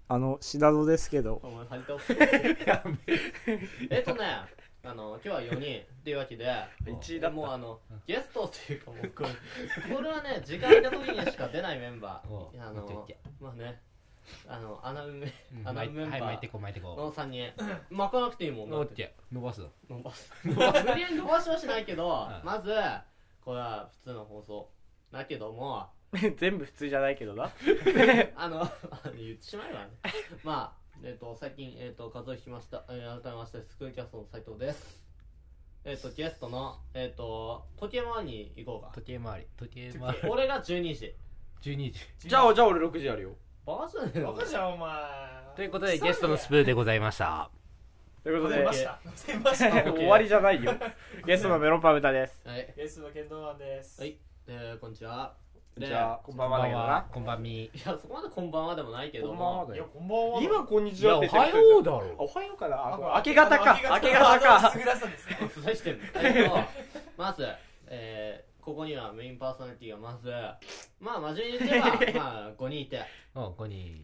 シダドですけど。 お前張り倒す今日は4人っていうわけで 1位だった。 もうゲストっていうかもうこれはね時間いた時にしか出ないメンバーまあね穴埋めメンバー巻いてこの3人巻かなくていいもんオッケー伸ばす無理やり伸ばしはしないけどまずこれは普通の放送だけども全部普通じゃないけどな。 言ってしまえばねまあ最近数え引きました改めましてスクールキャストの斉藤です。ゲストの時計回りに行こうか。 時計回り俺が12時 12時じゃあ俺6時やるよ。 バカじゃねえのバカじゃんお前。 ということでゲストのスプーでございました。 ということで出ました終わりじゃないよ。ゲストのメロンパブタです。 はい、 ゲストのケンドーマンです。 はい、こんにちは。 じゃあこんばんはだけどな。 こんばんみ。 いやそこまでこんばんはでもないけどもいやこんばんは。 今こんにちはっておはようだろ。 おはようかな。明け方か。明け方か。 すぐらさですね。 お伝えしてるまずここにはメインパーソナリティがまずまあ真面目に言ってばまあ5人いて 5人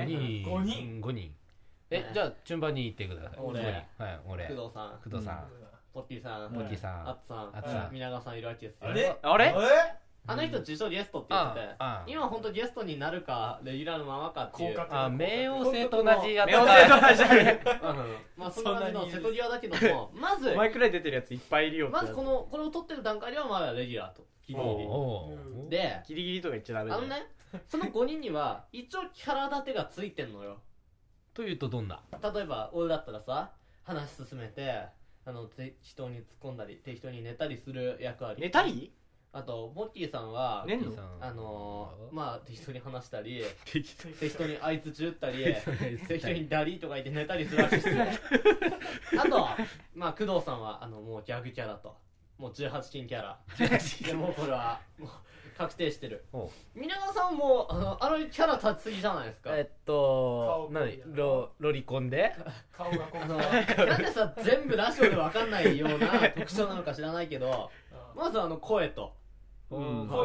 5人じゃあ順番に言ってください。 俺俺工藤さんポッティさんアッツさん皆川さんいるわけですよ。 あれあの人自称ゲストって言ってて今ほんとゲストになるかレギュラーのままかっていう冥王星と同じやつ。 冥王星と同じやつ。 まあそんな感じの瀬戸際だけどもまずお前くらい出てるやついっぱいいるよって。 まずこれを撮ってる段階ではまだレギュラーとギリギリでギリギリとか言っちゃダメだよ。 その5人には一応キャラ立てがついてんのよ。 というとどんな？ 例えば俺だったらさ話進めて適当に突っ込んだり適当に寝たりする役割。 寝たり？ あとボッキーさんは寝んの？ まあ適当に話したり適当に相槌打ったり適当にダリーとか言って寝たりするわけですよ。あとまあ工藤さんはもうギャグキャラともう18禁キャラでもうこれはもう確定してる。皆川さんもキャラ立ちすぎじゃないですか。 何ロリコンで顔がこんななんでさ全部ラジオで分かんないような特徴なのか知らないけどまず声と声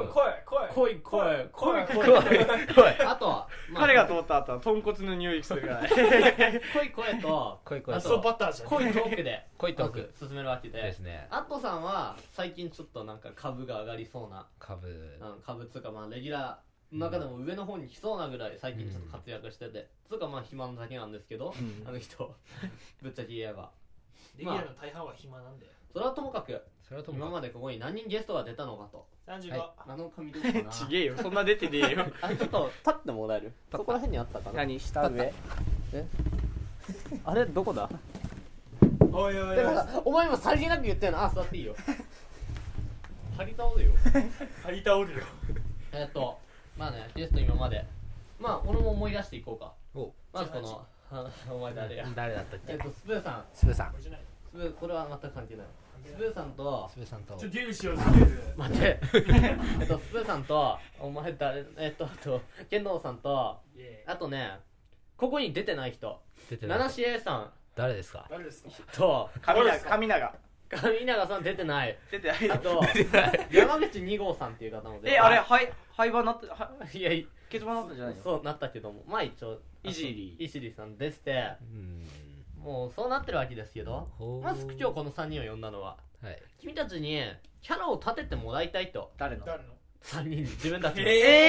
あと彼が通った後は豚骨の匂いするから声とあとバターじゃん。 恋トークで恋トーク進めるわけでですね。 アットさんは最近ちょっとなんか株が上がりそうな株つうかまあレギュラーの中でも上の方に来そうなぐらい最近ちょっと活躍しててつうかまあ暇なだけなんですけどあの人ぶっちゃけ言えばレギュラーの大半は暇なんだよ。 それはともかく今までここに何人ゲストが出たのかと。 35。 紙どうかな。 ちげえよそんな出てねえよ。 ちょっと立ってもらえる？そこら辺にあったかな。 何下上？あれどこだ？ おいおいおい。 お前今さりげなく言ってんの。座っていいよ。張り倒るよ。 張り倒るよ。 まあねゲスト今までまあ俺も思い出していこうか。まずこのお前誰や？ 誰だったっけ？ スプーさん。これは全く関係ない。スプーさんとちょゲームしようぜ。 待ってスプーさんとお前誰あとケンドーさんとあとねここに出てない人七志 A さん誰ですか？ と神永さん出てない。 出てないあと山口2号さんっていう方もあれ廃盤なったいや欠番なったんじゃないの？ そうなったけどもまあ一応いじりさんですってもうそうなってるわけですけどまず今日この3人を呼んだのは君たちにキャラを立ててもらいたいと。 誰の 3人自分たちの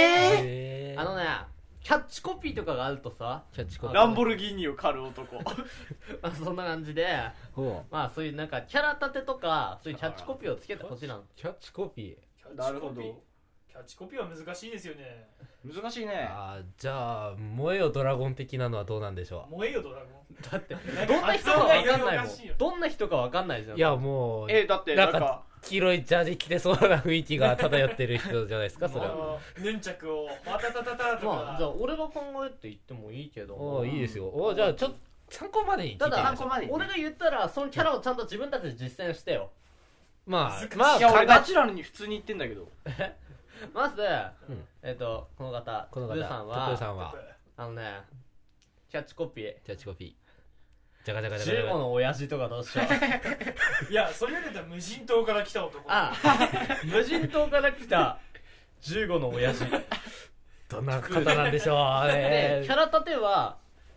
キャッチコピーとかがあるとさランボルギーニを狩る男そんな感じでまあそういうなんかキャラ立てとかそういうキャッチコピーをつけてほしいな。 キャッチコピーなるほど。 キャッチコピーは難しいですよね。 難しいね。 じゃあ燃えよドラゴン的なのはどうなんでしょう？燃えよドラゴンだってどんな人か分かんないもん。どんな人か分かんないじゃん。 いやもうだってなんか黄色いジャージ着てそうな雰囲気が漂ってる人じゃないですかそれは。 ヌンチャクをタタタタとか。 じゃあ俺が考えって言ってもいいけど。 いいですよ。じゃあちょっと参考までに聞いてみましょう。 俺が言ったらそのキャラをちゃんと自分たちで実践してよ。 まあいや俺ナチュラルに普通に言ってんだけどまずこの方プーさんはキャッチコピージャガジャガジャガ15の親父とかどうしよう。いやそれよりは無人島から来た男。 無人島から来た15の親父どんな方なんでしょう。 キャラ立ては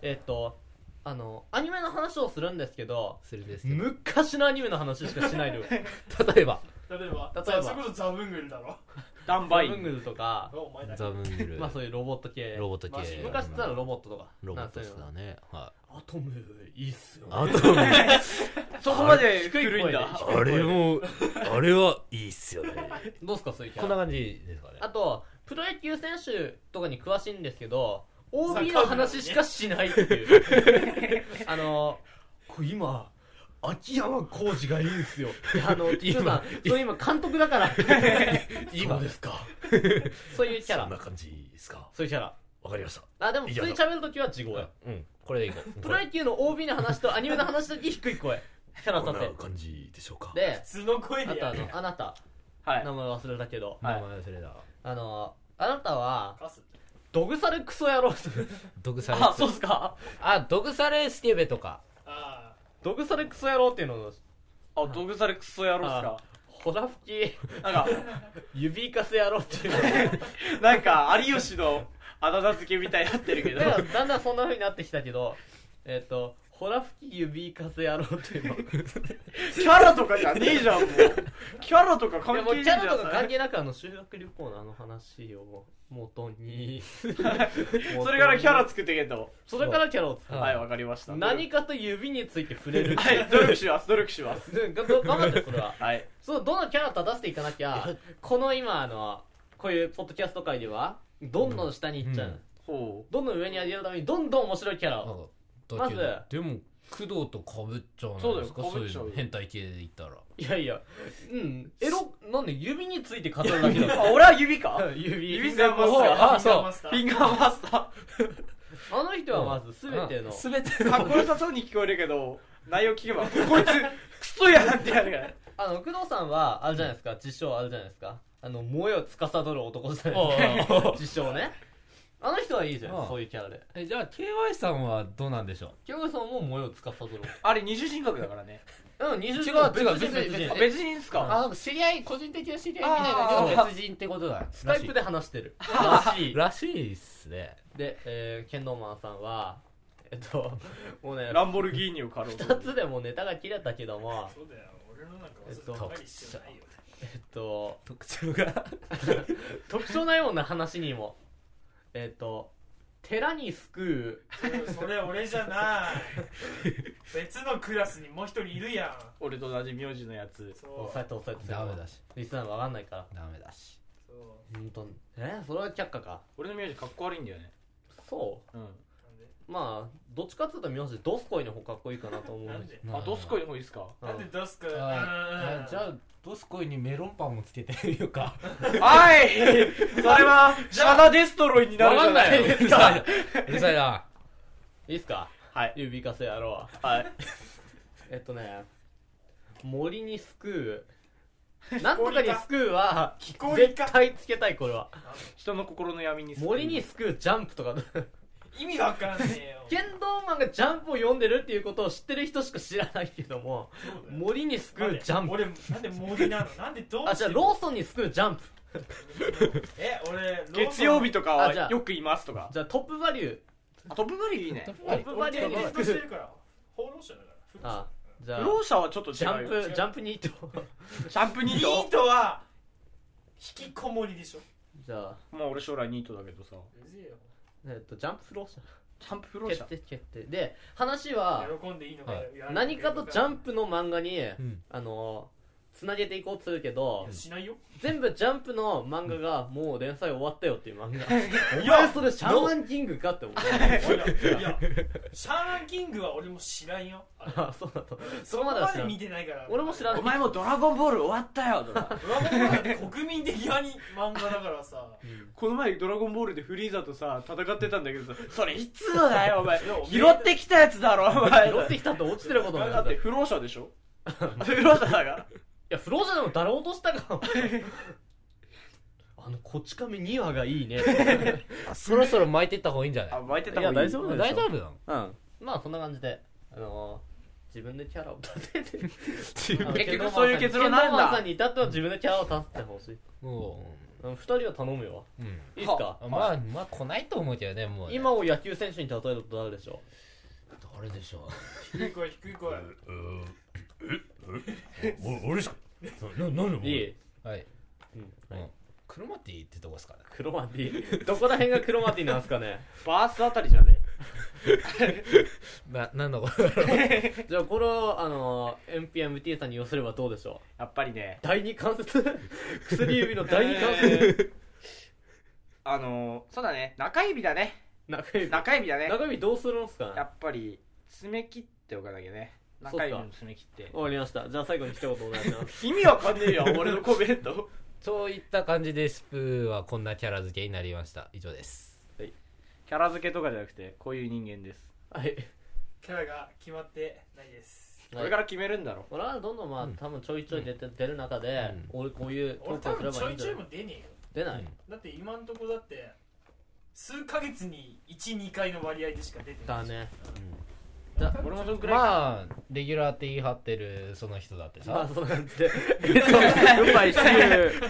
アニメの話をするんですけど、 それですけど昔のアニメの話しかしないのよ。 例えば例えば例えばそれこそザブングルだろ。 ダンバインザブングルとか、 お前だけザブングルまあそういうロボット系。 ロボット系マジ昔って言ったらロボットとか。 ロボットなんそういうのだねはアトムいいっすよね。 いあとそこまで低い声で古いんだ。 あれもあれはいいっすよねどうすかそういうキャラ。 こんな感じですかねあとプロ野球選手とかに詳しいんですけど、 OB の話しかしないっていうこれ今秋山浩二がいいんすよ。今さんそれ今監督だから今そうですかそういうキャラ、 そんな感じですかそういうキャラ。 わかりましたあでも普通に喋るときは地声。 うんこれでいこうプロ野球の OB の話とアニメの話だけ低い声キャラこんな立て感じでしょうかで、 普通の声あとでやる。 あなたはい名前忘れたけど、 はい名前忘れたあなたはカスドグサレクソ野郎ドグサレあそうっすか。 あドグサレスケベとかあドグサレクソ野郎っていうのをあドグサレクソ野郎っすか。 ホラ吹きなんか指かす野郎っていうのなんか有吉のあだ名付けみたいになってるけどだからだんだんそんな風になってきたけど、ホラ吹き指かす野郎っていうのキャラとかじゃねえじゃんもうキャラとかいや関係ねえじゃんもうキャラとか関係なく修学旅行のあの話を元にそれからキャラ作ってけと。 それからキャラを作る。 はいわかりました。 何かと指について触れるはい努力します努力します。 頑張ってそれははいそうどのキャラ立たせていかなきゃこの今こういうポッドキャスト界ではどんどん下に行っちゃう、 うんほどんどん上に上げるためにどんどん面白いキャラをまずでも工藤とかぶっちゃうそうだよですか被っちゃうよそういうの変態系で言ったらいやいやなんで指について語るだけだう。あ俺は指か。 指指フィンガーマスター。 あそうフィンガーマスターフィンガーマスター。 あの人はまず全ての全てかっこよさそうに聞こえるけど内容聞けばこいつクソやんってやるから。 工藤さんはあれじゃないですか、自称あれじゃないですか、萌えを司る男じゃないですか自称ね。あの人はいいじゃん、 ああそういうキャラで。 じゃあ KY さんはどうなんでしょう京子さんも萌えを司る。 あれ二重人格だからね。 二重違う別人別人別人っすか。 なんか知り合い個人的な知り合いみたいだけど別人ってことだスカイプで話してるらしい。 らしいっすねで、ケンドーマンさんはもうねランボルギーニを狩ろうと。 2つでもうネタが切れたけどもそうだよ。俺のなんかそんなに必要ないよ。 特徴が特徴ないような話にも寺に救うそれ俺じゃない。別のクラスにもう一人いるやん。 俺と同じ名字のやつ。 そう抑えて抑えてダメだしリスナー分かんないからダメだしそう本当にそれは却下か。 俺の名字かっこ悪いんだよね。 そうん。 なんでうまあどっちかっていうと名字ドスコイの方かっこいいかなと思うなんであドスコイの方いいっすか。 うんなんで出すか。 じゃあドスコイにメロンパンもつけてみようかはいそれはシャナデストロイになるじゃないわかんないですか。 うるさいないいっすかはい指かせやろう。 はい。 森に救うなんとかに救うは木こりか絶対つけたい。これは人の心の闇に森に救うジャンプとか意味わかんねえよ。 剣道マンがジャンプを読んでるっていうことを知ってる人しか知らないけども、 そうだよ森に救うジャンプ。 俺なんで森なの。なんでどうしてじゃあローソンに救うジャンプ。 俺月曜日とかあじゃあはよくいますとか。 じゃあトップバリュー。 トップバリューいいね。 トップバリューにリスト救う。 してるから。放浪者だから。 じゃあ不老者はちょっと違うジャンよ。 プジャンプニート。 ジャンプニーニトートは引きこもりでしょ。 じゃあまあ俺将来ニートだけどさ。 うぜえよ。 ジャンプ不老者。 ジャンプ不老者。 決定で話は喜んでいいのかよ。 何かとジャンプの漫画にんつなげていこうとするけど、 しないよ。 全部ジャンプの漫画がもう連載終わったよっていう漫画。おいや前それシャーマンキングかって思う。 いやシャーマンキングは俺も知らんよ。 あそうだと。 そこまで見てないから。 俺も知らない。 お前もドラゴンボール終わったよとか。 ドラゴンボールって国民的アニ漫画だからさ。 この前ドラゴンボールでフリーザとさ戦ってたんだけどさ、それいつのだよお前。 いや拾ってきたやつだろお前。 拾ってきたって落ちてることないだって不老者でしょ。不老者だから。 いや不老者でも誰落としたか。こち亀2話がいいね。 そろそろ巻いてった方がいいんじゃないあ巻いてた方がいい。 いや大丈夫でしょ大丈夫なのまあそんな感じで自分でキャラを立てて結局そういう結論なんだケンドーマンさんに至っては自分でキャラを立ててほしい。 もう 2人は頼むよ。 うん。 いいっすか？ まあ来ないと思うけどね、もうね。 今を野球選手に例えると誰でしょ誰でしょ低い声低い声。 俺しかなんう？いい？ はい。 はい。 クロマティってとこですかね。 クロマティ。どこら辺がクロマティなんすかね。 バースあたりじゃねなんだこれ。 じゃあこれをNPMT さんに寄せればどうでしょう？ やっぱりね第二関節薬指の第二関節そうだね中指だね中指中指だね中指どうするんすかね？ やっぱり爪切っておかなきゃね中指の爪切ってわかりました。じゃあ最後に一言お願いします意味わかんねえよ俺のコメントそういった感じでスプーはこんなキャラ付けになりました。以上です。 キャラ付けとかじゃなくてこういう人間です、 はい。 キャラが決まってないです。 これから決めるんだろ俺はどんどんまあ多分ちょいちょい出る中で俺こういうト俺多ークをすれ分ちょいちょいばいいんじゃない？ も出ねえよ。 出ない？ だって今んとこだって数ヶ月に 1,2 回の割合でしか出てない。 だね。 俺もそのくらいまあレギュラーって言い張ってるその人だってまあさ、 そんな感じでグッバイシュー